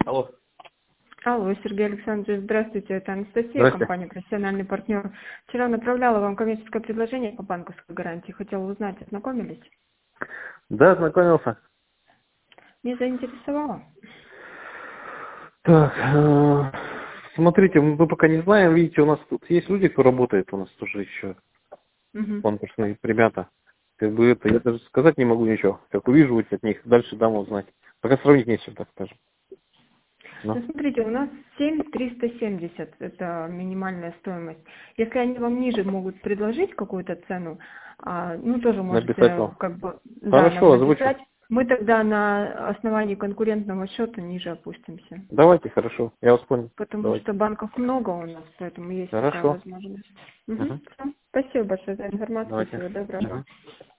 Алло. Алло, Сергей Александрович, здравствуйте, это Анастасия, Здрасте. компания «Профессиональный партнер». Вчера направляла вам коммерческое предложение по банковской гарантии. Хотела узнать, ознакомились? Да, ознакомился. Не заинтересовало? Так, смотрите, мы пока не знаем, видите, у нас тут есть люди, кто работает у нас тоже еще, Мгм. конкурсные ребята. Как бы это, я даже сказать не могу ничего. Как увижу от них, дальше дам узнать. Пока сравнить не с чем, так скажем. Ну, Ну, смотрите, у нас 7 370, это минимальная стоимость. Если они вам ниже могут предложить какую-то цену, ну, тоже написать можете, вам. как бы, да, нам Хорошо, озвучу. написать. Мы тогда на основании конкурентного счета ниже опустимся. Давайте, хорошо, я вас понял. Потому Давайте. что банков много у нас, поэтому есть такая Хорошо. возможность. Угу. Всё. Спасибо большое за информацию. Давайте. Всего доброго. Угу.